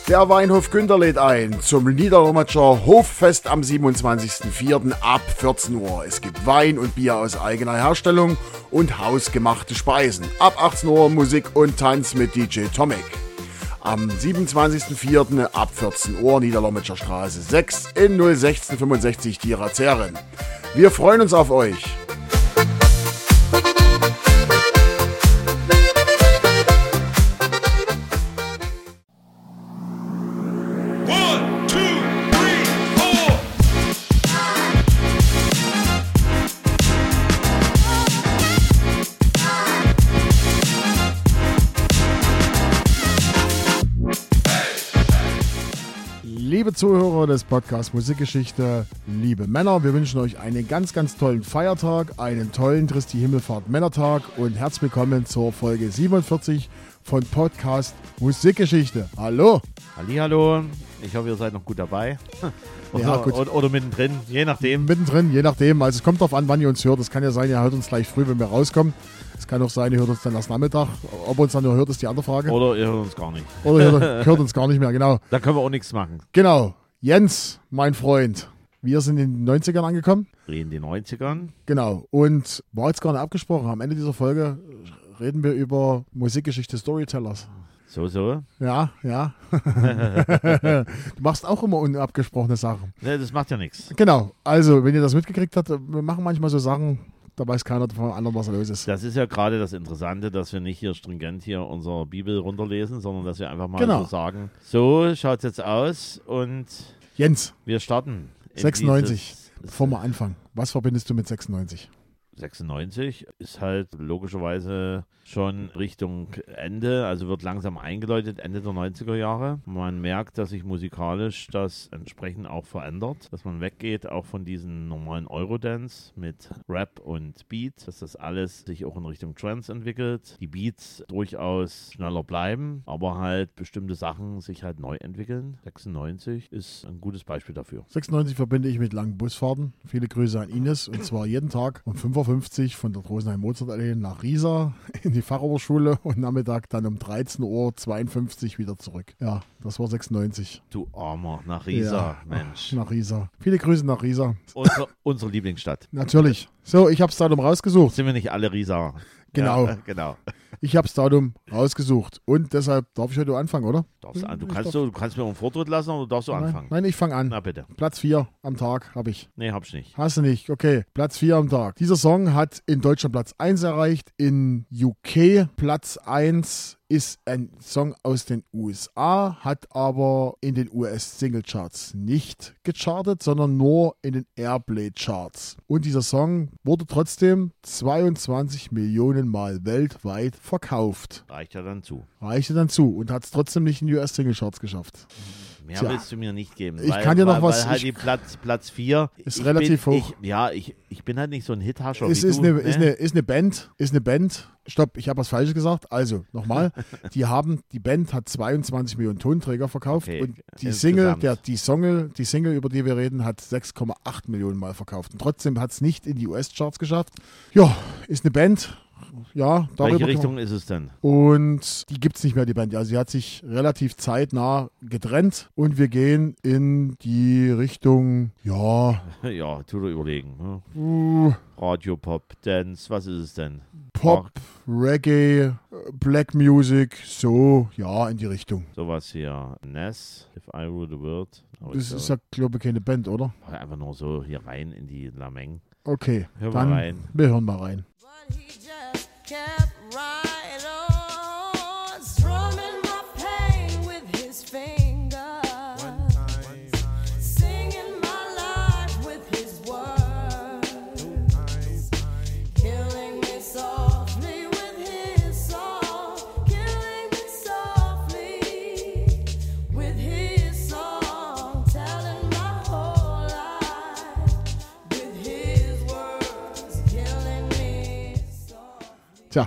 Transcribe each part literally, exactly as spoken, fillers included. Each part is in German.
Der Weinhof Günter lädt ein zum Niederlommatscher Hoffest am siebenundzwanzigsten vierten ab vierzehn Uhr. Es gibt Wein und Bier aus eigener Herstellung und hausgemachte Speisen. Ab achtzehn Uhr Musik und Tanz mit D J Tomek. Am siebenundzwanzigsten vierten ab vierzehn Uhr Niederlommatscher Straße sechs in null sechzehn fünfundsechzig Tierazeren. Wir freuen uns auf euch. Liebe Zuhörer des Podcasts Musikgeschichte, liebe Männer, wir wünschen euch einen ganz, ganz tollen Feiertag, einen tollen Christi Himmelfahrt Männertag und herzlich willkommen zur Folge siebenundvierzig von Podcast Musikgeschichte. Hallo! Hallihallo, ich hoffe, ihr seid noch gut dabei. Oder, ja, gut. oder, oder mittendrin, je nachdem. Mittendrin, je nachdem. Also es kommt darauf an, wann ihr uns hört. Es kann ja sein, ihr hört uns gleich früh, wenn wir rauskommen. Es kann auch sein, ihr hört uns dann erst Nachmittag. Ob ihr uns dann nur hört, ist die andere Frage. Oder ihr hört uns gar nicht. Oder ihr hört, hört uns gar nicht mehr, genau. Da können wir auch nichts machen. Genau. Jens, mein Freund, wir sind in den neunzigern angekommen. In den neunzigern. Genau. Und war jetzt gar nicht abgesprochen. Am Ende dieser Folge reden wir über Musikgeschichte Storytellers. So, so. Ja, ja. Du machst auch immer unabgesprochene Sachen. Ne, das macht ja nichts. Genau. Also, wenn ihr das mitgekriegt habt, wir machen manchmal so Sachen, da weiß keiner von anderen, was los ist. Das ist ja gerade das Interessante, dass wir nicht hier stringent hier unsere Bibel runterlesen, sondern dass wir einfach mal genau. so sagen, so schaut es jetzt aus und Jens, wir starten. sechsundneunzig, bevor wir anfangen. Was verbindest du mit sechsundneunzig? sechsundneunzig ist halt logischerweise schon Richtung Ende, also wird langsam eingeläutet, Ende der neunziger Jahre. Man merkt, dass sich musikalisch das entsprechend auch verändert, dass man weggeht auch von diesen normalen Eurodance mit Rap und Beat, dass das alles sich auch in Richtung Trance entwickelt. Die Beats durchaus schneller bleiben, aber halt bestimmte Sachen sich halt neu entwickeln. sechsundneunzig ist ein gutes Beispiel dafür. sechsundneunzig verbinde ich mit langen Busfahrten. Viele Grüße an Ines und zwar jeden Tag um fünf Uhr fünfzig von der Rosenheim-Mozart-Allee nach Riesa in die Fachoberschule und Nachmittag dann um dreizehn Uhr zweiundfünfzig wieder zurück. Ja, das war sechsundneunzig. Du Armer, nach Riesa, ja, Mensch. Nach Riesa. Viele Grüße nach Riesa. Unser, unsere Lieblingsstadt. Natürlich. So, ich habe das Datum rausgesucht. Sind wir nicht alle Riesa? Genau. Ja, genau. Ich habe das Datum rausgesucht und deshalb darf ich heute anfangen, oder? Darfst du, du, kannst du, du kannst mir einen Vortritt lassen oder darfst du nein, anfangen? Nein, ich fange an. Na bitte. Platz vier am Tag habe ich. Nee, hab ich nicht. Hast du nicht? Okay, Platz vier am Tag. Dieser Song hat in Deutschland Platz eins erreicht, in U K Platz eins, ist ein Song aus den U S A, hat aber in den U S-Single-Charts nicht gechartet, sondern nur in den Airplay-Charts. Und dieser Song wurde trotzdem zweiundzwanzig Millionen Mal weltweit verkauft. Reicht ja dann zu. Reichte dann zu und hat es trotzdem nicht in den U S-Single-Charts geschafft. Mehr Tja. willst du mir nicht geben. Ich weil, kann dir noch weil, was- Weil halt ich- die Platz, Platz vier Ist ich relativ bin, hoch. Ich, ja, ich, ich bin halt nicht so ein Hithascher Es wie ist du. eine, ne? ist, eine, ist eine Band, ist eine Band. Stopp, ich habe was Falsches gesagt. Also, nochmal. Die haben, die Band hat zweiundzwanzig Millionen Tonträger verkauft Okay, und die insgesamt. Single, der, die Single, die Single, über die wir reden, hat sechs Komma acht Millionen Mal verkauft. Und trotzdem hat es nicht in die U S-Charts geschafft. Ja, ist eine Band. Ja, darüber Welche kann Richtung man- ist es denn? Und die gibt es nicht mehr, die Band. Also sie hat sich relativ zeitnah getrennt und wir gehen in die Richtung, ja, Ja, tu dir überlegen. Ne? uh, Radio, Pop, Dance, was ist es denn? Pop, Reggae, Black Music, so, ja, in die Richtung. Sowas hier. Ness, If I Rule the World. Aber Das ich ist glaube, ja, glaube ich, keine Band, oder? einfach nur so hier rein in die Lameng. Okay, Hör mal dann rein. wir hören mal rein. But he just kept right on, strumming my pain with his fingers, singing my life with his words, killing me softly with his song, killing me softly with his song, telling my whole life with his words, killing me softly. Tja,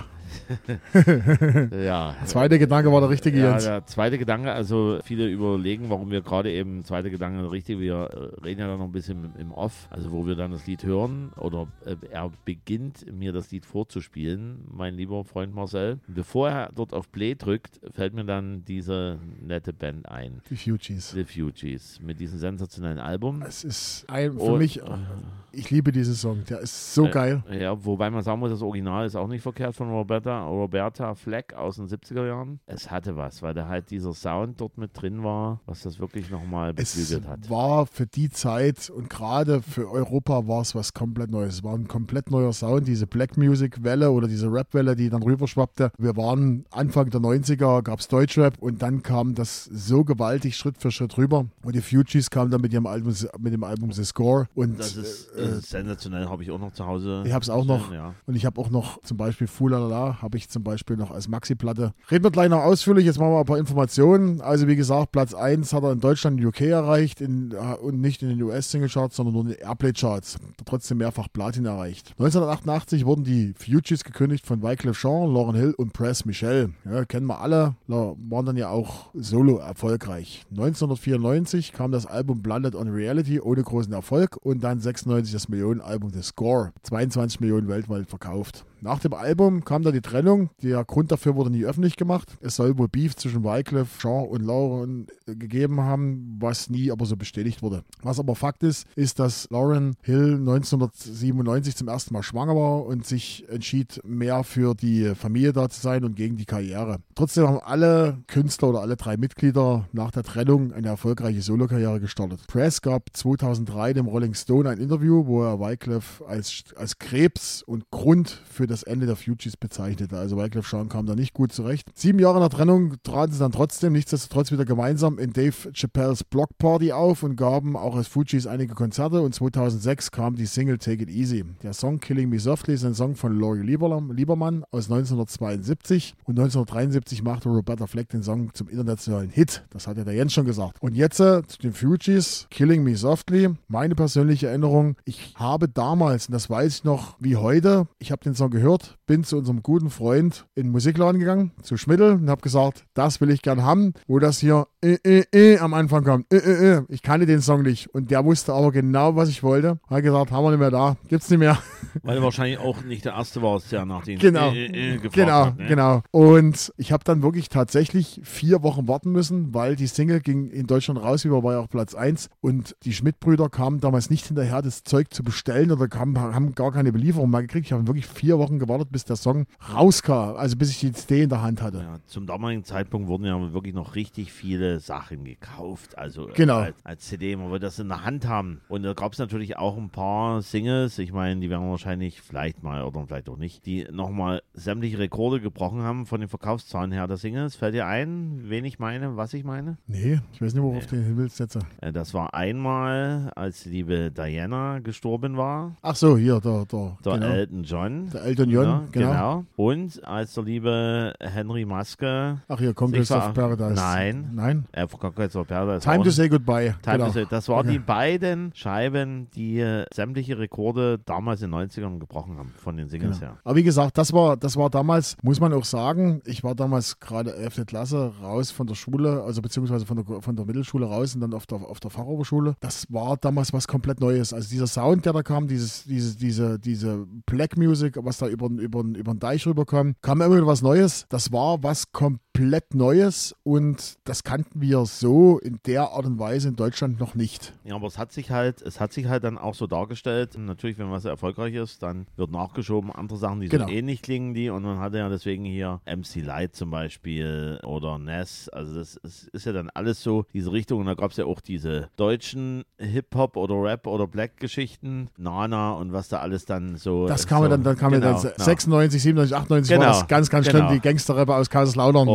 ja. Zweiter Gedanke war der richtige, Ja, Jens. der zweite Gedanke, also viele überlegen, warum wir gerade eben, zweiter Gedanke richtig, wir äh, reden ja dann noch ein bisschen im, im Off, also wo wir dann das Lied hören oder äh, er beginnt mir das Lied vorzuspielen, mein lieber Freund Marcel. Bevor er dort auf Play drückt, fällt mir dann diese nette Band ein. Die Fugees. The Fugees mit diesem sensationellen Album. Es ist ein, für Und, mich, ich liebe diesen Song, der ist so äh, geil. Ja, wobei man sagen muss, das Original ist auch nicht verkehrt von Roberta, Roberta Fleck aus den siebziger Jahren. Es hatte was, weil da halt dieser Sound dort mit drin war, was das wirklich nochmal Es beflügelt hat. war für die Zeit und gerade für Europa war es was komplett Neues. Es war ein komplett neuer Sound, diese Black Music Welle oder diese Rap Welle, die dann rüberschwappte. Wir waren Anfang der neunziger, gab es Deutschrap und dann kam das so gewaltig Schritt für Schritt rüber. Und die Fugees kamen dann mit ihrem Album, mit dem Album The Score. Und Das ist, äh, das ist sensationell, habe ich auch noch zu Hause. ich habe es auch noch. Ja. Und ich habe auch noch zum Beispiel Fulalala, habe ich zum Beispiel noch als Maxi-Platte. Reden wir gleich noch ausführlich, jetzt machen wir ein paar Informationen. Also wie gesagt, Platz eins hat er in Deutschland und U K erreicht in, und nicht in den U S-Single-Charts, sondern nur in den Airplay-Charts. Trotzdem mehrfach Platin erreicht. neunzehnhundertachtundachtzig wurden die Fugees gekündigt von Wyclef Jean, Lauryn Hill und Press Michel. Ja, kennen wir alle, waren dann ja auch solo erfolgreich. neunzehnhundertvierundneunzig kam das Album Blunted on Reality ohne großen Erfolg und dann sechsundneunzig das Millionenalbum The Score. zweiundzwanzig Millionen weltweit verkauft. Nach dem Album kam dann die Trennung. Der Grund dafür wurde nie öffentlich gemacht. Es soll wohl Beef zwischen Wyclef Jean und Lauryn gegeben haben, was nie aber so bestätigt wurde. Was aber Fakt ist, ist, dass Lauryn Hill neunzehnhundertsiebenundneunzig zum ersten Mal schwanger war und sich entschied, mehr für die Familie da zu sein und gegen die Karriere. Trotzdem haben alle Künstler oder alle drei Mitglieder nach der Trennung eine erfolgreiche Solokarriere gestartet. Press gab zweitausenddrei dem Rolling Stone ein Interview, wo er Wyclef als, als Krebs und Grund für das Ende der Fugees bezeichnete. Also Wyclef Jean kam da nicht gut zurecht. Sieben Jahre nach Trennung traten sie dann trotzdem nichtsdestotrotz wieder gemeinsam in Dave Chappelles Block Party auf und gaben auch als Fugees einige Konzerte und zweitausendsechs kam die Single Take It Easy. Der Song Killing Me Softly ist ein Song von Laurie Lieberman aus neunzehnhundertzweiundsiebzig und neunzehnhundertdreiundsiebzig machte Roberta Fleck den Song zum internationalen Hit. Das hat ja der Jens schon gesagt. Und jetzt äh, zu den Fugees, Killing Me Softly. Meine persönliche Erinnerung, ich habe damals, und das weiß ich noch wie heute, ich habe den Song gehört, bin zu unserem guten Freund in den Musikladen gegangen, zu Schmidl und habe gesagt, das will ich gern haben, wo das hier äh, äh, äh, am Anfang kommt. Äh, äh, äh. Ich kannte den Song nicht und der wusste aber genau, was ich wollte. Hat gesagt, haben wir nicht mehr da, gibt's nicht mehr. Weil er wahrscheinlich auch nicht der Erste war, der nach den Genau, äh, äh, gefragt genau, hat. Ne? genau. Und ich habe dann wirklich tatsächlich vier Wochen warten müssen, weil die Single ging in Deutschland raus, wie war ja auch Platz eins und die Schmidt-Brüder kamen damals nicht hinterher, das Zeug zu bestellen oder kamen, haben gar keine Belieferung mal gekriegt. Ich habe wirklich vier Wochen gewartet, bis der Song rauskam, also bis ich die C D in der Hand hatte. Ja, zum damaligen Zeitpunkt wurden ja wirklich noch richtig viele Sachen gekauft, also Genau. äh, als, als C D, weil wir das in der Hand haben. Und da gab es natürlich auch ein paar Singles, ich meine, die werden wahrscheinlich vielleicht mal oder vielleicht auch nicht, die nochmal sämtliche Rekorde gebrochen haben von den Verkaufszahlen her der Singles. Fällt dir ein, wen ich meine, was ich meine? Nee, ich weiß nicht, worauf Nee. du hin willst jetzt. Äh, das war einmal, als die liebe Diana gestorben war, Ach so, hier, der, der, der genau. Elton John. Der Elton John, Ja, genau. genau. Und als der liebe Henry Maske Ach hier, Conquest Sich of ver- Paradise. Nein. Nein? äh, Conquest of Paradise Time auch- to say goodbye. Time genau. to Say. Das waren Okay. die beiden Scheiben, die äh, sämtliche Rekorde damals in den neunzigern gebrochen haben, von den Singles Genau. her. Aber wie gesagt, das war, das war damals, muss man auch sagen, ich war damals gerade elfte Klasse raus von der Schule, also beziehungsweise von der, von der Mittelschule raus und dann auf der, auf der Fachoberschule. Das war damals was komplett Neues. Also dieser Sound, der da kam, dieses, dieses, diese, diese Black Music, was da über, über, über den Deich rüberkam, kam immer wieder was Neues. Das war was komplett Neues und das kannten wir so in der Art und Weise in Deutschland noch nicht. Ja, aber es hat sich halt, es hat sich halt dann auch so dargestellt. Natürlich, wenn was erfolgreich ist, dann wird nachgeschoben, andere Sachen, die Genau. so ähnlich klingen die. Und man hatte ja deswegen hier M C Light zum Beispiel oder Ness. Also das ist, ist ja dann alles so diese Richtung. Und da gab es ja auch diese deutschen Hip-Hop oder Rap oder Black-Geschichten, Nana und was da alles dann so. Das kam so, ja dann, dann kam genau, ja dann genau. sechsundneunzig, siebenundneunzig, achtundneunzig Genau, war das ganz, ganz genau. schlimm, die Gangster-Rapper aus Kaiserslautern. Oder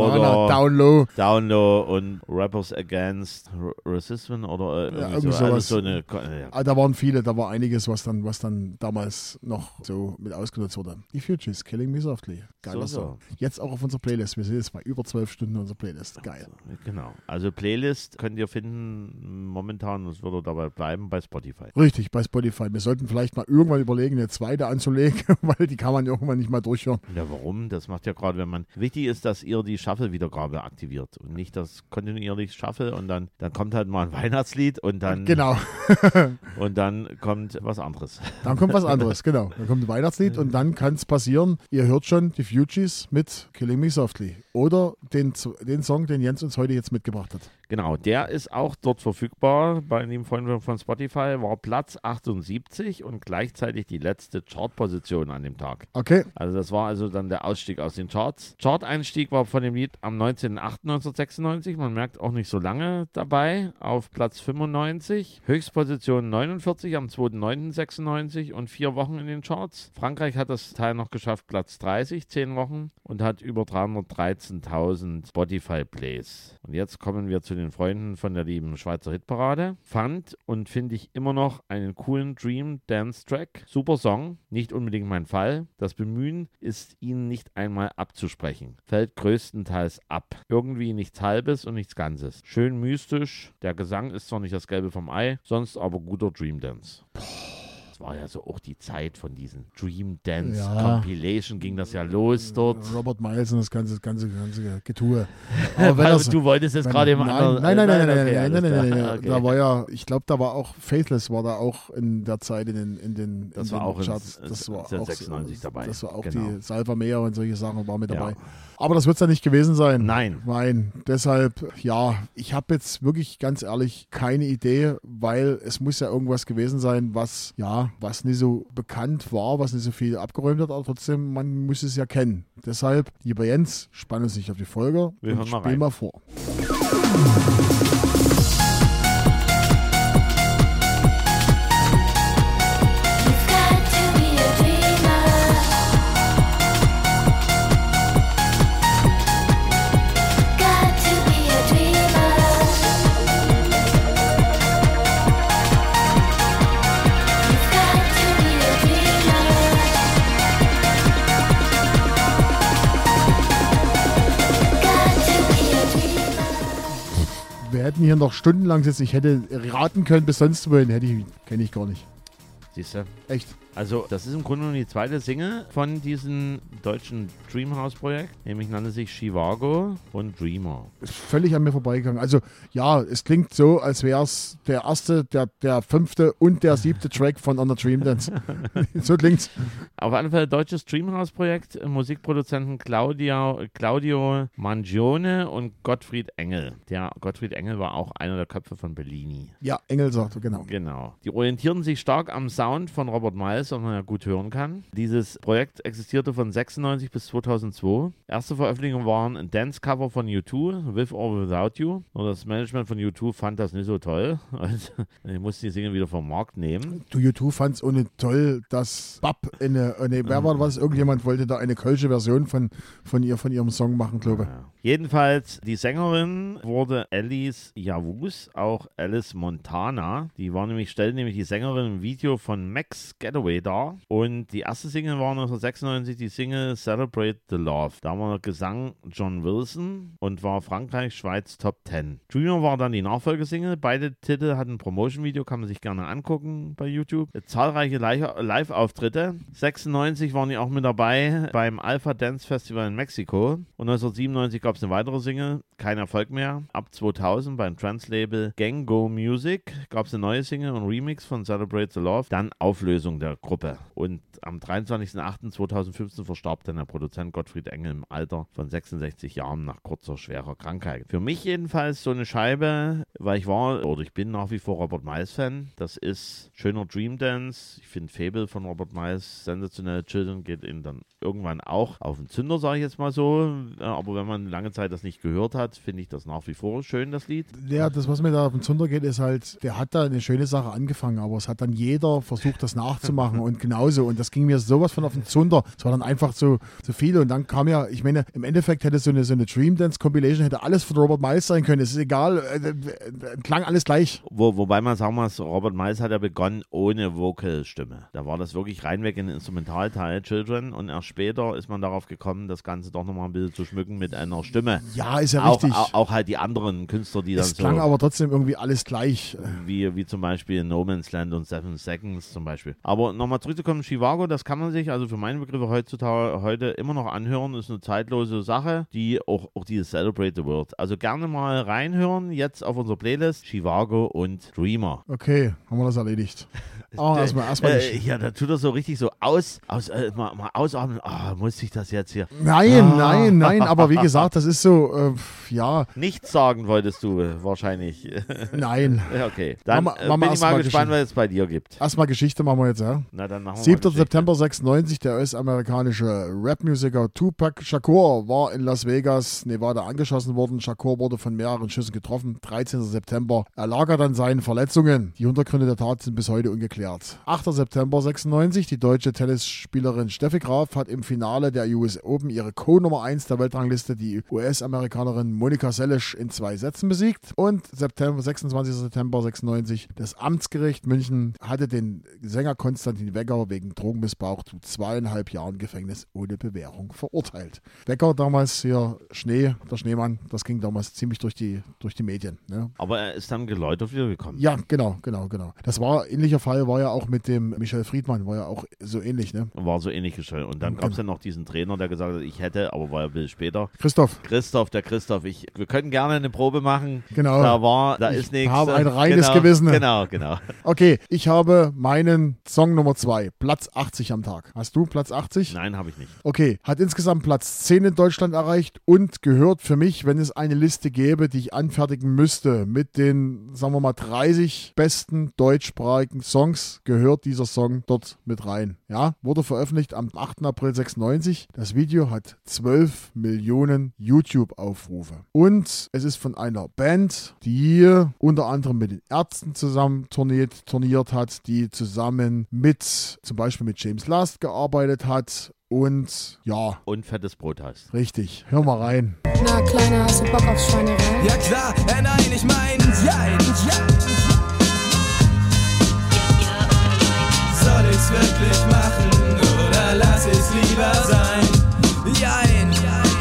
Montana, Down Low. Down Low und Rappers Against R- Racism oder äh, irgendwie Ja, so. irgendwie Also sowas. so eine, ja. Ah, da waren viele, da war einiges, was dann, was dann damals noch so mit ausgenutzt wurde. Die Fugees, Killing Me Softly. Geiler So, so. Song. Jetzt auch auf unserer Playlist. Wir sind jetzt bei über zwölf Stunden unserer Playlist. Geil. Genau. Also Playlist könnt ihr finden momentan, das würde dabei bleiben, bei Spotify. Richtig, bei Spotify. Wir sollten vielleicht mal irgendwann überlegen, eine zweite anzulegen, weil die kann man irgendwann nicht mal durchhören. Ja, warum? Das macht ja gerade, wenn man... Wichtig ist, dass ihr die Shuffle-Wiedergabe aktiviert und nicht das kontinuierlich Shuffle und dann, dann kommt halt mal ein Weihnachtslied und dann, Genau. und dann kommt was anderes. Dann kommt was anderes, genau. Dann kommt ein Weihnachtslied und dann kann es passieren, ihr hört schon die Fugees mit Killing Me Softly. Oder den, den Song, den Jens uns heute jetzt mitgebracht hat. Genau, der ist auch dort verfügbar bei dem Freund von Spotify, war Platz achtundsiebzig und gleichzeitig die letzte Chartposition an dem Tag. Okay. Also das war also dann der Ausstieg aus den Charts. Chart-Einstieg war von dem Lied am neunzehnten achten neunzehnhundertsechsundneunzig, man merkt auch nicht so lange dabei, auf Platz fünfundneunzig. Höchstposition neunundvierzig am zweiten neunten sechsundneunzig und vier Wochen in den Charts. Frankreich hat das Teil noch geschafft, Platz dreißig, zehn Wochen und hat über dreihundertdreizehntausend Spotify-Plays. Und jetzt kommen wir zu den Freunden von der lieben Schweizer Hitparade. Fand und finde ich immer noch einen coolen Dream-Dance-Track. Super Song, nicht unbedingt mein Fall. Das Bemühen ist ihnen nicht einmal abzusprechen. Fällt größtenteils ab. Irgendwie nichts Halbes und nichts Ganzes. Schön mystisch. Der Gesang ist zwar nicht das Gelbe vom Ei, sonst aber guter Dream-Dance. War ja so auch die Zeit von diesen Dream Dance Ja. Compilation, ging das ja los dort. Robert Miles und das ganze, ganze, ganze Getue. Aber wenn das- du wolltest jetzt wenn- gerade im nein, anderen... Nein, nein, nein, nein, okay, nein, alles nein, nein, nein, klar. nein. Okay. Da war ja, ich glaube, da war auch Faithless war da auch in der Zeit in den, in den, Das in war den auch in Charts. Das war auch sechsundneunzig dabei. Das war auch Genau. die Salva Meer und solche Sachen war mit Ja. dabei. Aber das wird es ja nicht gewesen sein. Nein. Nein, deshalb, ja, ich habe jetzt wirklich ganz ehrlich keine Idee, weil es muss ja irgendwas gewesen sein, was, ja, was nicht so bekannt war, was nicht so viel abgeräumt hat, aber trotzdem, man muss es ja kennen. Deshalb, lieber Jens, spann uns nicht auf die Folge Wir und hören mal spiel rein. mal vor. You've got to be a dreamer. Got to be a dreamer. You've got to be a dreamer. Got to be a dreamer. Wir hätten hier noch stundenlang sitzen. Ich hätte raten können bis sonst wohin. Hätte ich, kenne ich gar nicht. Siehst du? Echt. Also, das ist im Grunde genommen die zweite Single von diesem deutschen Dreamhouse-Projekt, nämlich nannte sich Chivago und Dreamer. Ist völlig an mir vorbeigegangen. Also ja, es klingt so, als wäre es der erste, der, der fünfte und der siebte Track von On the Dream Dance. So klingt's. Auf jeden Fall deutsches Dreamhouse-Projekt, äh, Musikproduzenten Claudia, Claudio Mangione und Gottfried Engel. Der Gottfried Engel war auch einer der Köpfe von Bellini. Ja, Engel sagt, genau. Genau. Die orientieren sich stark am Sound von Robert Miles, was man ja gut hören kann. Dieses Projekt existierte von sechsundneunzig bis zweitausendzwei. Erste Veröffentlichungen waren ein Dance-Cover von U zwei, With or Without You. Und das Management von U zwei fand das nicht so toll. Und ich musste die Single wieder vom Markt nehmen. Du, U zwei fand's ohne toll, dass Bab eine, eine wer war was? Irgendjemand wollte da eine kölsche Version von, von, ihr, von ihrem Song machen, glaube ich. Ja. Jedenfalls, die Sängerin wurde Alice Yavuz, auch Alice Montana. Die war nämlich, stellte nämlich die Sängerin im Video von Max Getaway dar. Und die erste Single war neunzehnhundertsechsundneunzig die Single Celebrate the Love. Da war der Gesang John Wilson und war Frankreich, Schweiz Top zehn. Dreamer war dann die Nachfolgesingle. Beide Titel hatten ein Promotion-Video, kann man sich gerne angucken bei YouTube. Zahlreiche Live-Auftritte. sechsundneunzig waren die auch mit dabei beim Alpha Dance Festival in Mexiko. Und neunzehnhundertsiebenundneunzig gab es eine weitere Single, kein Erfolg mehr. Ab zweitausend beim Trans-Label Gang Go Music gab es eine neue Single und Remix von Celebrate the Love. Dann Auflösung der Gruppe. Und am dreiundzwanzigsten achten zweitausendfünfzehn verstarb dann der Produzent Gottfried Engel im Alter von sechsundsechzig Jahren nach kurzer, schwerer Krankheit. Für mich jedenfalls so eine Scheibe, weil ich war, oder ich bin nach wie vor Robert Miles-Fan. Das ist schöner Dream Dance. Ich finde Fable von Robert Miles sensationell. Children geht ihn dann irgendwann auch auf den Zünder, sage ich jetzt mal so. Aber wenn man lange Zeit das nicht gehört hat, finde ich das nach wie vor schön, das Lied. Ja, das, was mir da auf den Zunder geht, ist halt, der hat da eine schöne Sache angefangen, aber es hat dann jeder versucht, das nachzumachen und genauso. Und das ging mir sowas von auf den Zunder. Es war dann einfach so, so viel. Und dann kam ja, ich meine, im Endeffekt hätte so eine, so eine Dream Dance Compilation, hätte alles von Robert Miles sein können. Es ist egal, äh, äh, klang alles gleich. Wo, wobei man sagen muss, Robert Miles hat ja begonnen ohne Vocal-Stimme. Da war das wirklich reinweg in den Instrumentalteil Children und erst später ist man darauf gekommen, das Ganze doch nochmal ein bisschen zu schmücken mit einer Stimme. Ja, ist ja auch, richtig. Auch, auch halt die anderen Künstler, die dann Es klang so, aber trotzdem irgendwie alles gleich. wie, wie zum Beispiel No Man's Land und Seven Seconds zum Beispiel. Aber nochmal zurückzukommen, Chivago, das kann man sich also für meine Begriffe heutzutage heute immer noch anhören, ist eine zeitlose Sache, die auch, auch dieses Celebrate the World. Also gerne mal reinhören, jetzt auf unserer Playlist, Chivago und Dreamer. Okay, haben wir das erledigt. Oh, erstmal, erstmal Äh, ja, da tut er so richtig so aus, aus äh, mal, mal ausatmen, ah, muss ich das jetzt hier? Nein, Ah. nein, nein, aber wie gesagt, das ist so, äh, ja, Nichts sagen wolltest du äh, wahrscheinlich. nein. Ja, okay, dann Machen wir- äh, machen wir bin ich erst mal mal gespannt, Geschichte. was es bei dir gibt. Erstmal Geschichte machen wir jetzt, ja. Na, dann machen wir mal siebter Geschichte. September sechsundneunzig, der US-amerikanische Rap-Musiker Tupac Shakur war in Las Vegas, Nevada, angeschossen worden. Shakur wurde von mehreren Schüssen getroffen. dreizehnter September erlag er dann seinen Verletzungen. Die Hintergründe der Tat sind bis heute ungeklärt. achter September sechsundneunzig, die deutsche Tennisspielerin Steffi Graf hat im Finale der U S Open ihre Co-Nummer eins der Weltrangliste, die U S-Amerikanerin Monika Seles, in zwei Sätzen besiegt. Und September, sechsundzwanzigster September sechsundneunzig, das Amtsgericht München hatte den Sänger Konstantin Wecker wegen Drogenmissbrauch zu zweieinhalb Jahren Gefängnis ohne Bewährung verurteilt. Wecker damals hier, Schnee, der Schneemann, das ging damals ziemlich durch die, durch die Medien. Ne? Aber er ist dann geläutert wiedergekommen. Ja, genau, genau, genau. Das war, ähnlicher Fall war ja auch mit dem Michel Friedmann, war ja auch so ähnlich, ne? War so ähnlich gestellt. Und dann gab es ja noch diesen Trainer, der gesagt hat, ich hätte, aber war ein bisschen später. Christoph, Christoph, der Christoph, ich, wir können gerne eine Probe machen. genau. Da war, da Ich ist nichts. habe ein reines genau, Gewissen. Genau, genau. Okay, ich habe meinen Song Nummer zwei, Platz achtzig am Tag. Hast du Platz achtzig? Nein, habe ich nicht. Okay, hat insgesamt Platz zehn in Deutschland erreicht und gehört für mich, wenn es eine Liste gäbe, die ich anfertigen müsste, mit den, sagen wir mal, dreißig besten deutschsprachigen Songs, gehört dieser Song dort mit rein. Ja, wurde veröffentlicht am achten April sechsundneunzig. Das Video hat zwölf Millionen YouTube-Aufrufe. Und es ist von einer Band, die unter anderem mit den Ärzten zusammen turniert, turniert hat, die zusammen mit, zum Beispiel mit James Last gearbeitet hat. Und ja, Und fettes Brot heißt. richtig. Hör mal rein. Na, Kleiner, hast du Bock auf Schweinerei? Ja klar, äh, nein, ich mein, ja, ja. Soll ich's wirklich machen oder lass ich's lieber sein? Jein.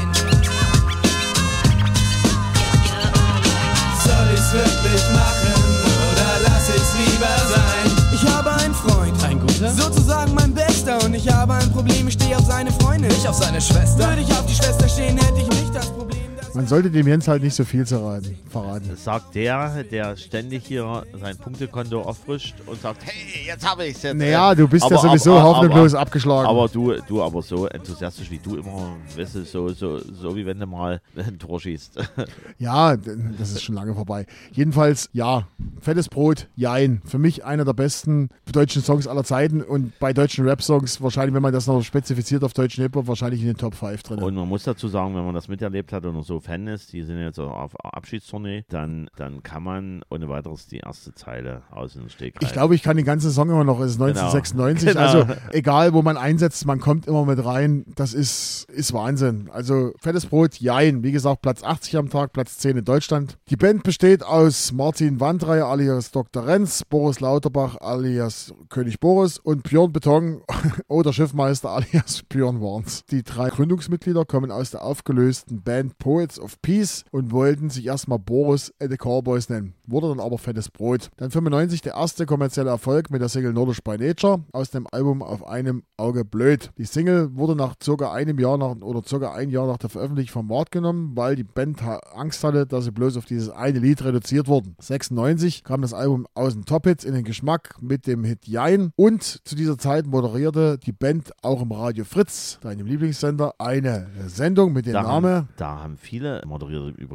Soll ich's wirklich machen oder lass ich's lieber sein? Ich habe einen Freund, Ein guter? sozusagen mein Bester, und ich habe ein Problem, ich stehe auf seine Freundin, nicht auf seine Schwester. Würde ich auf die Schwester stehen, hätte ich nicht das Problem, dass Man sollte dem Jens halt nicht so viel zerraten, verraten. Das sagt der, der ständig hier sein Punktekonto auffrischt und sagt, hey, jetzt habe ich's jetzt. Naja, du bist Aber- ja sowieso aber- hoffnungslos aber- abgeschlagen. Aber du, du aber so enthusiastisch wie du immer, weißt du, so, so, so wie wenn du mal ein Tor schießt. Ja, d- das ist schon lange vorbei. Jedenfalls, ja, fettes Brot, jein. Für mich einer der besten deutschen Songs aller Zeiten und bei deutschen Rap-Songs wahrscheinlich, wenn man das noch spezifiziert auf deutschen Hip-Hop, wahrscheinlich in den Top fünf drin. Und man muss dazu sagen, wenn man das miterlebt hat und noch so Fan ist, die sind jetzt auf Abschiedstournee, dann, dann kann man ohne weiteres die erste Zeile aus dem Stegreif. Ich glaube, ich kann den ganzen Song immer noch, es ist neunzehnhundertsechsundneunzig, Genau. also egal, wo man einsetzt, man kommt immer mit rein, das ist, ist Wahnsinn. Also fettes Brot, jein, wie gesagt, Platz achtzig am Tag, Platz zehn in Deutschland. Die Band besteht aus Martin Wandrei alias Doktor Renz, Boris Lauterbach alias König Boris und Björn Beton oder Schiffmeister alias Björn Warns. Die drei Gründungsmitglieder kommen aus der aufgelösten Band Poets of Peace und wollten sich erstmal Boris and the Cowboys nennen. Wurde dann aber fettes Brot. Dann fünfundneunzig der erste kommerzielle Erfolg mit der Single Nordisch by Nature aus dem Album Auf einem Auge blöd. Die Single wurde nach circa einem Jahr nach, oder circa ein Jahr nach der Veröffentlichung vom Markt genommen, weil die Band ha- Angst hatte, dass sie bloß auf dieses eine Lied reduziert wurden. sechsundneunzig kam das Album aus den Top-Hits in den Geschmack mit dem Hit Jein und zu dieser Zeit moderierte die Band auch im Radio Fritz, deinem Lieblingssender, eine Sendung mit dem da Namen haben, da haben viele moderiert im Übrigen.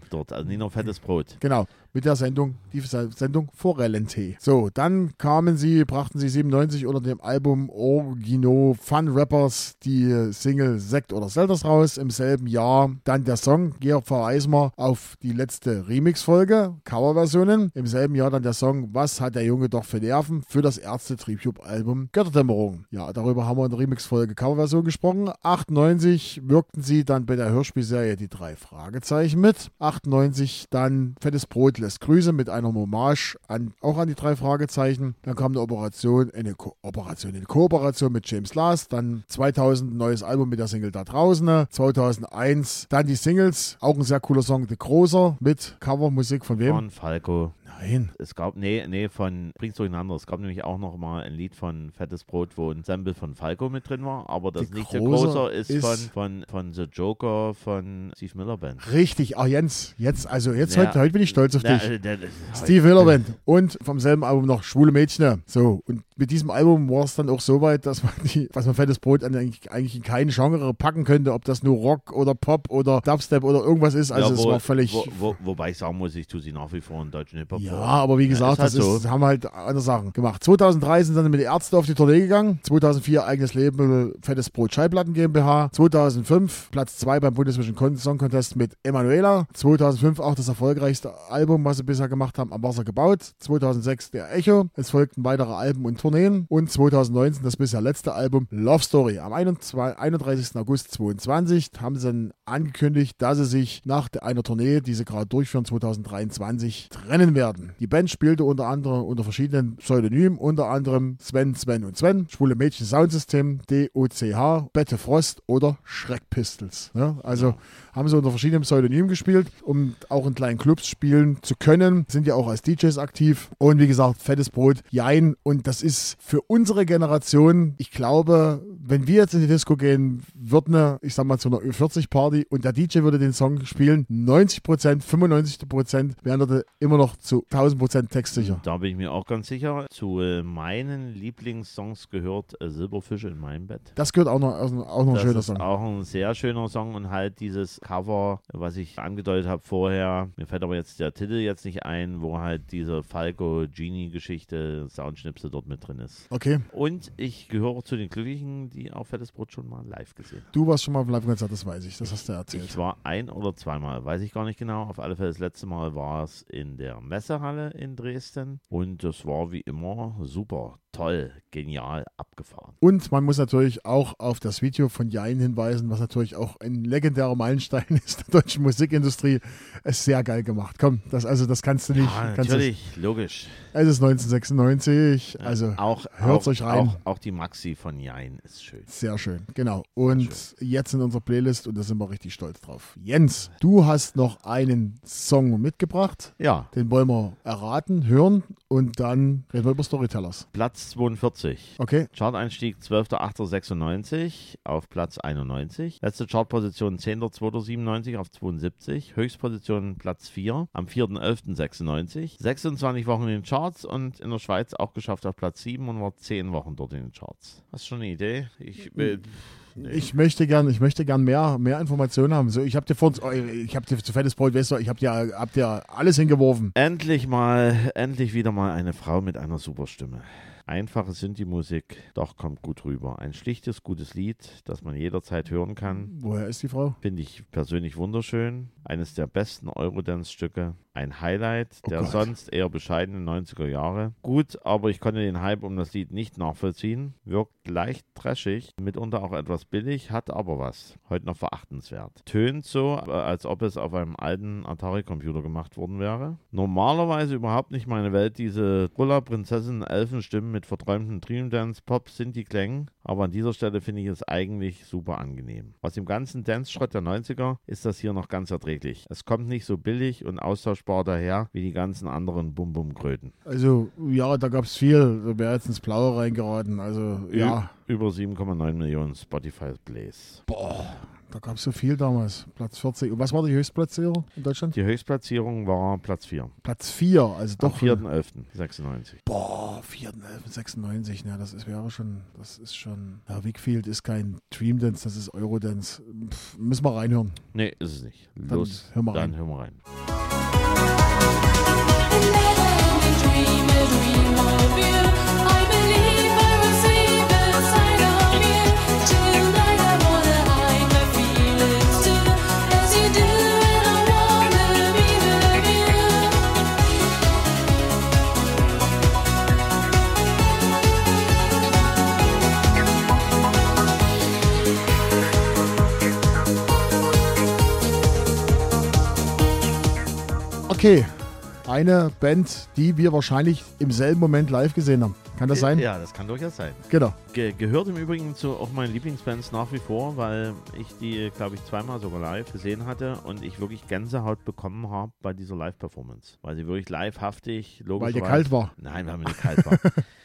dort, also nicht nur fettes Brot. Genau, mit der Sendung, die Sendung Forellentee. So, dann kamen sie, brachten sie siebenundneunzig unter dem Album Origino Fun Rappers die Single Sekt oder Selters raus. Im selben Jahr dann der Song Georg V. Eismer auf die letzte Remix-Folge, Coverversionen. Im selben Jahr dann der Song Was hat der Junge doch für Nerven für das Ärzte-Tribute-Album Götterdämmerung. Ja, darüber haben wir in der Remix-Folge Coverversion gesprochen. achtundneunzig wirkten sie dann bei der Hörspielserie Die drei Fragezeichen mit. achtundneunzig dann Fettes Brot lässt Grüße mit einer Hommage an, auch an die drei Fragezeichen. Dann kam eine Operation, eine Ko Operation, eine Kooperation mit James Last. Dann zweitausend ein neues Album mit der Single Da draußen. zweitausendeins dann die Singles. Auch ein sehr cooler Song, The Großer mit Covermusik von wem? Von Falco. Nein. Es gab, nee, nee, von, bring's durcheinander. Es gab nämlich auch noch mal ein Lied von Fettes Brot, wo ein Sample von Falco mit drin war, aber das Die nicht so Großer großer ist, ist von, von, von The Joker von Steve Miller Band. Richtig, ah Jens, jetzt, also jetzt Ja. heute, heute bin ich stolz auf Ja, dich. äh, der- der- Steve Miller Band und vom selben Album noch Schwule Mädchen. So, und mit diesem Album war es dann auch so weit, dass man die, was man Fettes Brot eigentlich, eigentlich in keinen Genre packen könnte, ob das nur Rock oder Pop oder Dubstep oder irgendwas ist. Also ja, es wo, war völlig. Wo, wo, wobei ich sagen muss, ich tue sie nach wie vor in deutschen Hip-Hop Ja, vor. aber wie gesagt, ist halt das ist, so. das haben halt andere Sachen gemacht. zweitausenddrei sind dann mit den Ärzten auf die Tournee gegangen. zweitausendvier eigenes Label Fettes Brot Schallplatten GmbH. zweitausendfünf Platz zwei beim Bundesvision Song Contest mit Emanuela. zweitausendfünf auch das erfolgreichste Album, was sie bisher gemacht haben, Am Wasser gebaut. zweitausendsechs der Echo. Es folgten weitere Alben und Tourneen. Und zweitausendneunzehn das bisher letzte Album Love Story. Am einunddreißigsten August zweiundzwanzig haben sie dann angekündigt, dass sie sich nach der- einer Tournee, die sie gerade durchführen, zweitausenddreiundzwanzig, trennen werden. Die Band spielte unter anderem unter verschiedenen Pseudonymen, unter anderem Sven, Sven und Sven, Schwule Mädchen Soundsystem, D O C H, Bette Frost oder Schreckpistols. Ja, also haben sie unter verschiedenen Pseudonymen gespielt, um auch in kleinen Clubs spielen zu können. Sind ja auch als D Js aktiv. Und wie gesagt, Fettes Brot, Jein. Und das ist für unsere Generation, ich glaube, wenn wir jetzt in die Disco gehen, wird eine, ich sag mal, zu einer Ü vierzig Party und der D J würde den Song spielen, neunzig Prozent, fünfundneunzig Prozent wären dort immer noch zu tausend Prozent textsicher. Da bin ich mir auch ganz sicher. Zu äh, meinen Lieblingssongs gehört äh, Silberfische in meinem Bett. Das gehört auch noch, auch noch ein Das schöner ist Song. auch ein sehr schöner Song und halt dieses Cover, was ich angedeutet habe vorher. Mir fällt aber jetzt der Titel jetzt nicht ein, wo halt diese Falco-Genie-Geschichte, Soundschnipsel dort mit drin ist. Okay, Und ich gehöre zu den Glücklichen, die auch Fettes Brot schon mal live gesehen haben. du warst schon mal auf dem Live-Konzert, das weiß ich, das hast du erzählt. Ich war ein oder zweimal, weiß ich gar nicht genau. Auf alle Fälle das letzte Mal war es in der Messehalle in Dresden und das war wie immer super, toll, genial, abgefahren. Und man muss natürlich auch auf das Video von Jein hinweisen, was natürlich auch ein legendärer Meilenstein ist der deutschen Musikindustrie. Es ist sehr geil gemacht. Komm, das, also das kannst du nicht. Ja, kannst natürlich, logisch. Du, es ist neunzehnhundertsechsundneunzig, also auch, hört's auch, euch rein. Auch, auch die Maxi von Jein ist schön. Sehr schön, genau. Und schön. jetzt in unserer Playlist, und da sind wir richtig stolz drauf. Jens, du hast noch einen Song mitgebracht. Ja, Den wollen wir erraten, hören und dann reden wir über Storytellers. Platz zweiundvierzig. Okay, Chart-Einstieg zwölfter achter sechsundneunzig auf Platz einundneunzig. Letzte Chartposition zehnter zweiter siebenundneunzig auf zweiundsiebzig. Höchstposition Platz vier am vierter elfter sechsundneunzig. sechsundzwanzig Wochen in den Charts und in der Schweiz auch geschafft auf Platz sieben und war zehn Wochen dort in den Charts. Hast du schon eine Idee? Ich will... Nee. ich möchte gern, ich möchte gern mehr, mehr Informationen haben. So, ich habe dir vor uns, oh, ich habe dir zu fettes Brot, weißt du, ich habe dir, hab dir alles hingeworfen. Endlich mal, endlich wieder mal eine Frau mit einer super Stimme. Einfache Synthi-Musik, doch kommt gut rüber. Ein schlichtes, gutes Lied, das man jederzeit hören kann. Woher ist die Frau? Finde ich persönlich wunderschön. Eines der besten Eurodance-Stücke. Ein Highlight Oh der Gott. sonst eher bescheidenen neunziger Jahre. Gut, aber ich konnte den Hype um das Lied nicht nachvollziehen. Wirkt leicht trashig, mitunter auch etwas billig, hat aber was. Heute noch verachtenswert. Tönt so, als ob es auf einem alten Atari-Computer gemacht worden wäre. Normalerweise überhaupt nicht meine Welt, diese Brüller-Prinzessin-Elfenstimmen mit verträumten Dream-Dance-Pop-Synthi-Klängen. Aber an dieser Stelle finde ich es eigentlich super angenehm. Aus dem ganzen Dance-Schrott der neunziger ist das hier noch ganz erträglich. Es kommt nicht so billig und austauschbar daher wie die ganzen anderen Bum-Bum-Kröten. Also, ja, da gab es viel. Da wäre jetzt ins Blaue reingeraten. Also, ja. Ü- Über sieben Komma neun Millionen Spotify-Plays. Boah, Da gab es so viel damals. Platz vierzig. Und was war die Höchstplatzierung in Deutschland? Die Höchstplatzierung war Platz vier. Platz vier, also Am doch. vierten elften sechsundneunzig. Boah, vierten elften sechsundneunzig. Ne, das ist wäre schon, das ist schon. Ja, Wickfield ist kein Dream Dance, das ist Eurodance. Pff, müssen wir reinhören. Nee, ist es nicht. Los, Dann hören wir dann rein. hören wir rein. Okay, eine Band, die wir wahrscheinlich im selben Moment live gesehen haben. Kann das sein? Ja, das kann durchaus sein. Genau. Ge gehört im Übrigen zu auch meinen Lieblingsbands nach wie vor, weil ich die, glaube ich, zweimal sogar live gesehen hatte und ich wirklich Gänsehaut bekommen habe bei dieser Live-Performance. Weil sie wirklich livehaftig, logisch. Weil dir kalt war. Nein, weil mir nicht kalt war.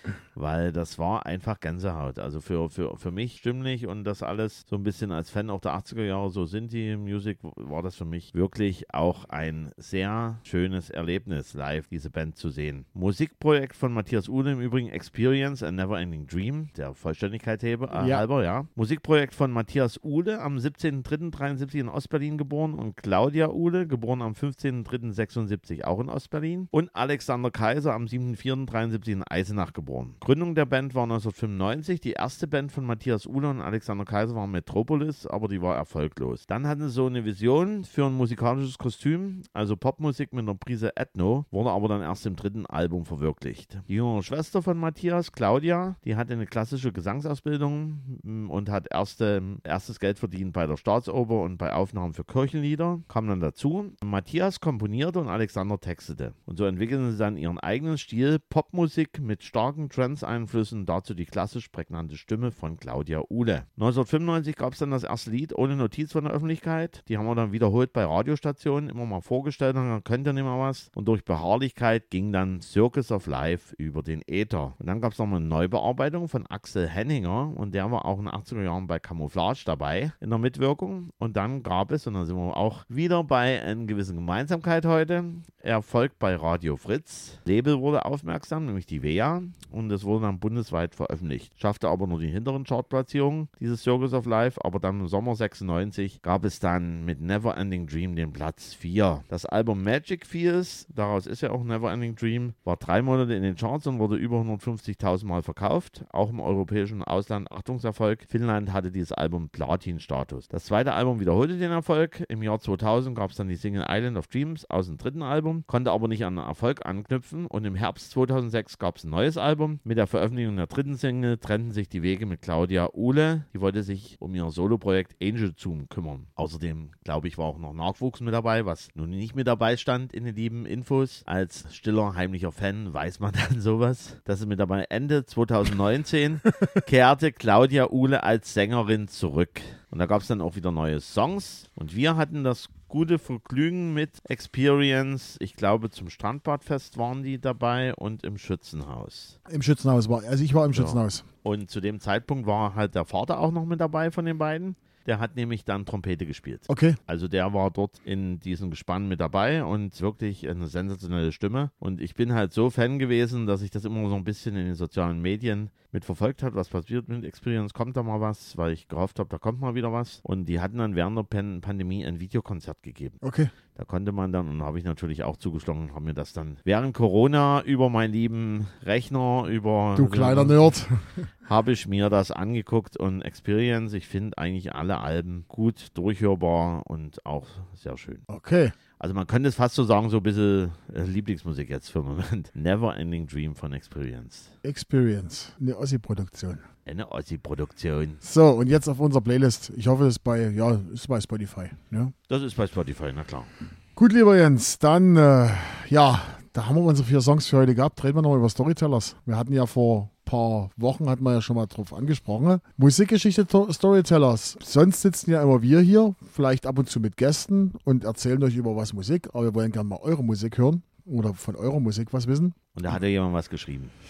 Weil das war einfach Gänsehaut. Also für, für, für mich stimmlich und das alles so ein bisschen als Fan auch der achtziger Jahre, so Sinti-Music, war das für mich wirklich auch ein sehr schönes Erlebnis, live diese Band zu sehen. Musikprojekt von Matthias Uhle im Übrigen, Experience, A Never-Ending Dream, der Vollständigkeit hebe, äh, Ja. halber, ja. Musikprojekt von Matthias Uhle, am siebzehnten dritten dreiundsiebzig in Ostberlin geboren, und Claudia Uhle, geboren am fünfzehnten dritten sechsundsiebzig, auch in Ostberlin, und Alexander Kaiser am siebten vierten dreiundsiebzig in Eisenach geboren. Gründung der Band war neunzehnhundertfünfundneunzig. Die erste Band von Matthias Uhle und Alexander Kaiser war Metropolis, aber die war erfolglos. Dann hatten sie so eine Vision für ein musikalisches Kostüm, also Popmusik mit einer Prise Ethno, wurde aber dann erst im dritten Album verwirklicht. Die jüngere Schwester von Matthias, Claudia, die hatte eine klassische Gesangsausbildung mm, und hat erste, erstes Geld verdient bei der Staatsoper und bei Aufnahmen für Kirchenlieder, kam dann dazu. Matthias komponierte und Alexander textete. Und so entwickelten sie dann ihren eigenen Stil, Popmusik mit starken Trance-Einflüssen, dazu die klassisch prägnante Stimme von Claudia Uhle. neunzehnhundertfünfundneunzig gab es dann das erste Lied ohne Notiz von der Öffentlichkeit. Die haben wir dann wiederholt bei Radiostationen immer mal vorgestellt, dann könnt ihr nicht mehr was. Und durch Beharrlichkeit ging dann Circus of Life über den Äther. Und dann gab es nochmal eine Neubearbeitung von Axel Henninger und der war auch in den achtziger Jahren bei Camouflage dabei in der Mitwirkung. Und dann gab es, und da sind wir auch wieder bei einer gewissen Gemeinsamkeit heute, Erfolg bei Radio Fritz. Label wurde aufmerksam, nämlich die W E A, und es wurde dann bundesweit veröffentlicht. Schaffte aber nur die hinteren Chartplatzierungen, dieses Circus of Life, aber dann im Sommer sechsundneunzig gab es dann mit Never Ending Dream den Platz vier. Das Album Magic Fears, daraus ist ja auch Never Ending Dream, war drei Monate in den Charts und wurde über hundertfünfzigtausend Mal verkauft, auch im europäischen Ausland Achtungserfolg. Finnland hatte dieses Album Platin-Status. Das zweite Album wiederholte den Erfolg. Im Jahr zweitausend gab es dann die Single Island of Dreams aus dem dritten Album, konnte aber nicht an den Erfolg anknüpfen, und im Herbst zweitausendsechs gab es ein neues Album. Mit der Veröffentlichung der dritten Single trennten sich die Wege mit Claudia Uhle. Die wollte sich um ihr Soloprojekt Angel Zoom kümmern. Außerdem, glaube ich, war auch noch Nachwuchs mit dabei, was nun nicht mit dabei stand in den lieben Infos. Als stiller, heimlicher Fan weiß man dann sowas. Das ist mit dabei. Ende zweitausendneunzehn kehrte Claudia Uhle als Sängerin zurück. Und da gab es dann auch wieder neue Songs. Und wir hatten das gute Vergnügen mit Experience. Ich glaube, zum Strandbadfest waren die dabei und im Schützenhaus. Im Schützenhaus war, also ich war im Ja. Schützenhaus. Und zu dem Zeitpunkt war halt der Vater auch noch mit dabei von den beiden. Der hat nämlich dann Trompete gespielt. Okay. Also der war dort in diesem Gespann mit dabei und wirklich eine sensationelle Stimme. Und ich bin halt so Fan gewesen, dass ich das immer so ein bisschen in den sozialen Medien mitverfolgt habe, was passiert mit Experience, kommt da mal was, weil ich gehofft habe, da kommt mal wieder was. Und die hatten dann während der Pan Pandemie ein Videokonzert gegeben. Okay. Da konnte man dann, und da habe ich natürlich auch zugeschlagen und habe mir das dann während Corona über meinen lieben Rechner, über... Du kleiner Nerd. habe ich mir das angeguckt, und Experience, ich finde eigentlich alle Alben gut, durchhörbar und auch sehr schön. Okay. Also man könnte es fast so sagen, so ein bisschen äh, Lieblingsmusik jetzt für den Moment. Never Ending Dream von Experience. Experience. Eine Ossi-Produktion. Eine Ossi-Produktion. So, und jetzt auf unserer Playlist. Ich hoffe, es ist bei, ja, ist bei Spotify. Ja? Das ist bei Spotify, na klar. Gut, lieber Jens, dann, äh, ja, da haben wir unsere vier Songs für heute gehabt. Reden wir nochmal über Storytellers. Wir hatten ja vor ein paar Wochen, hatten wir ja schon mal drauf angesprochen. Musikgeschichte Storytellers. Sonst sitzen ja immer wir hier, vielleicht ab und zu mit Gästen und erzählen euch über was Musik. Aber wir wollen gerne mal eure Musik hören oder von eurer Musik was wissen. Und da hat ja jemand was geschrieben.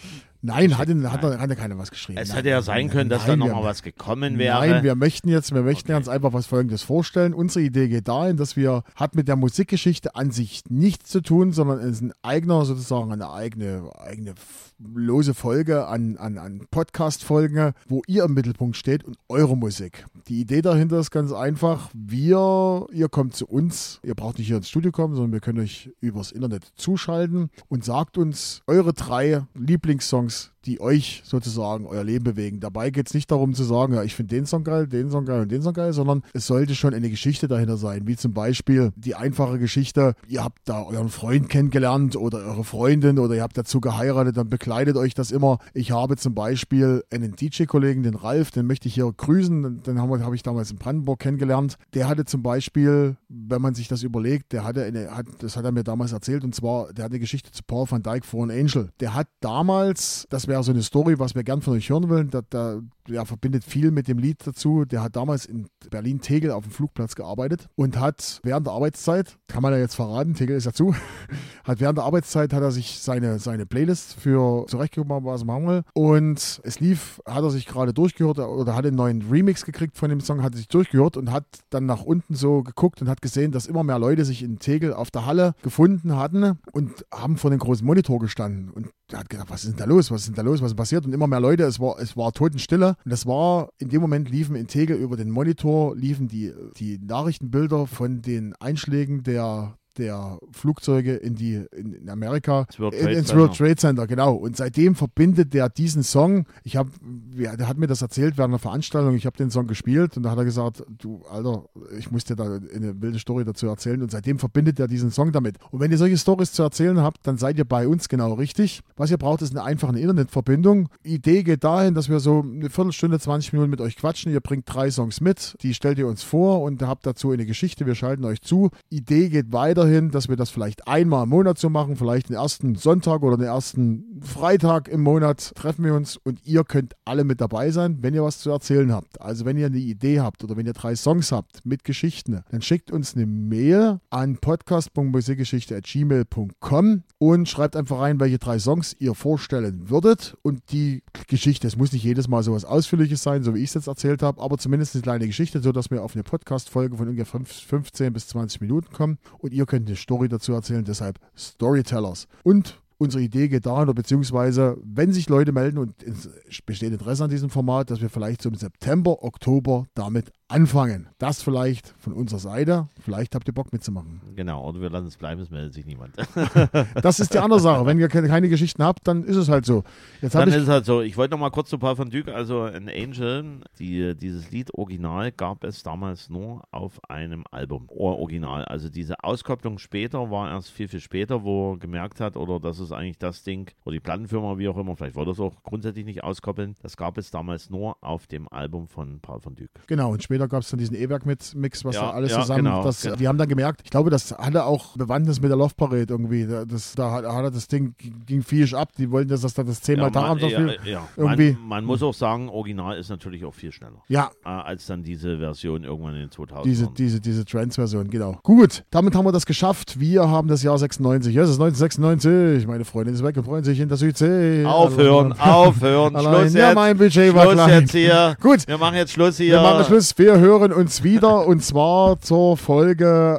Nein, hatte, hatte, hatte keiner was geschrieben. Es Nein, hätte ja nein, sein nein, können, dass nein, da wir- nochmal was gekommen wäre. Nein, wir möchten jetzt, wir möchten Okay. uns einfach was Folgendes vorstellen. Unsere Idee geht dahin, dass wir, hat mit der Musikgeschichte an sich nichts zu tun, sondern es ist ein eigener, sozusagen eine eigene, eigene f- lose Folge an, an, an Podcast-Folgen, wo ihr im Mittelpunkt steht und eure Musik. Die Idee dahinter ist ganz einfach. Wir, ihr kommt zu uns, ihr braucht nicht hier ins Studio kommen, sondern wir können euch übers Internet zuschalten und sagt uns eure drei Lieblingssongs, die euch sozusagen euer Leben bewegen. Dabei geht es nicht darum zu sagen, ja, ich finde den Song geil, den Song geil und den Song geil, sondern es sollte schon eine Geschichte dahinter sein, wie zum Beispiel die einfache Geschichte, ihr habt da euren Freund kennengelernt oder eure Freundin oder ihr habt dazu geheiratet, dann begleitet euch das immer. Ich habe zum Beispiel einen D J-Kollegen, den Ralf, den möchte ich hier grüßen, den habe hab ich damals in Brandenburg kennengelernt. Der hatte zum Beispiel, wenn man sich das überlegt, der hatte eine, hat, das hat er mir damals erzählt, und zwar, der hat eine Geschichte zu Paul van Dyk, Fallen Angel. Der hat damals, das wäre so eine Story, was wir gern von euch hören wollen, da, da der verbindet viel mit dem Lied dazu. Der hat damals in Berlin-Tegel auf dem Flugplatz gearbeitet und hat während der Arbeitszeit, kann man ja jetzt verraten, Tegel ist dazu, hat während der Arbeitszeit hat er sich seine, seine Playlist für zurechtgemacht, was er machen will. Und es lief, hat er sich gerade durchgehört oder hat einen neuen Remix gekriegt von dem Song, hat sich durchgehört und hat dann nach unten so geguckt und hat gesehen, dass immer mehr Leute sich in Tegel auf der Halle gefunden hatten und haben vor dem großen Monitor gestanden. Und er hat gedacht, was ist denn da los? Was ist denn da los? Was ist passiert? Und immer mehr Leute, es war, es war Totenstille. Und das war, in dem Moment liefen in Tegel über den Monitor, liefen die, die Nachrichtenbilder von den Einschlägen der der Flugzeuge in die in, in Amerika, Das World in, Trade ins Center. World Trade Center, genau. Und seitdem verbindet der diesen Song, ich habe, der hat mir das erzählt während einer Veranstaltung, ich habe den Song gespielt und da hat er gesagt, du Alter, ich muss dir da eine wilde Story dazu erzählen, und seitdem verbindet er diesen Song damit. Und wenn ihr solche Storys zu erzählen habt, dann seid ihr bei uns genau richtig. Was ihr braucht, ist eine einfache Internetverbindung. Die Idee geht dahin, dass wir so eine Viertelstunde, zwanzig Minuten mit euch quatschen. Ihr bringt drei Songs mit, die stellt ihr uns vor und habt dazu eine Geschichte, wir schalten euch zu. Idee geht weiterhin, dass wir das vielleicht einmal im Monat so machen, vielleicht den ersten Sonntag oder den ersten Freitag im Monat treffen wir uns und ihr könnt alle mit dabei sein, wenn ihr was zu erzählen habt. Also wenn ihr eine Idee habt oder wenn ihr drei Songs habt mit Geschichten, dann schickt uns eine Mail an podcast punkt musikgeschichte at gmail punkt com und schreibt einfach rein, welche drei Songs ihr vorstellen würdet, und die Geschichte, es muss nicht jedes Mal so was Ausführliches sein, so wie ich es jetzt erzählt habe, aber zumindest eine kleine Geschichte, sodass wir auf eine Podcast-Folge von ungefähr fünfzehn bis zwanzig Minuten kommen und ihr könnt eine Story dazu erzählen, deshalb Storytellers. Und unsere Idee geht dahin, oder beziehungsweise, wenn sich Leute melden und es besteht Interesse an diesem Format, dass wir vielleicht so im September, Oktober damit anfangen. Das vielleicht von unserer Seite. Vielleicht habt ihr Bock mitzumachen. Genau, oder wir lassen es bleiben, es meldet sich niemand. Das ist die andere Sache. Wenn ihr keine, keine Geschichten habt, dann ist es halt so. Jetzt Dann habe ist ich es halt so, ich wollte noch mal kurz zu Paul van Dyk, also ein Angel, die, dieses Lied Original gab es damals nur auf einem Album, Or- Original. Also diese Auskopplung später war erst viel, viel später, wo er gemerkt hat, oder das ist eigentlich das Ding, oder die Plattenfirma, wie auch immer, vielleicht wollte es auch grundsätzlich nicht auskoppeln, das gab es damals nur auf dem Album von Paul van Dyk. Genau, und später gab es dann diesen E-Werk-Mix, was Ja, da alles ja, zusammen, genau, das, genau. die haben dann gemerkt, ich glaube, das hatte auch Bewandtnis mit der Love Parade irgendwie, das, da hat, hat das Ding, ging viel ab, die wollten, dass das dann das zehnmal Ja, man, Tag ja, viel, ja. irgendwie. Man, man muss auch sagen, Original ist natürlich auch viel schneller, Ja, äh, als dann diese Version irgendwann in den zweitausendern. diese, diese, diese Trance-Version, genau. Gut, damit haben wir das geschafft, wir haben das Jahr sechsundneunzig, ja, es ist neunzehnhundertsechsundneunzig, meine Freundin ist weg und freuen sich in der Südsee. Aufhören, aufhören, Allein, Schluss ja, jetzt. mein Budget war Schluss klein. jetzt hier. Gut. Wir machen jetzt Schluss hier. Wir machen Schluss. Wir hören uns wieder, und zwar zur Folge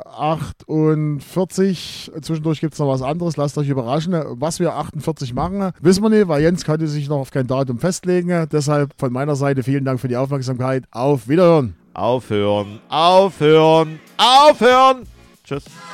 achtundvierzig. Zwischendurch gibt es noch was anderes. Lasst euch überraschen. Was wir achtundvierzig machen, wissen wir nicht, weil Jens konnte sich noch auf kein Datum festlegen. Deshalb von meiner Seite vielen Dank für die Aufmerksamkeit. Auf Wiederhören. Aufhören, aufhören, aufhören. Tschüss.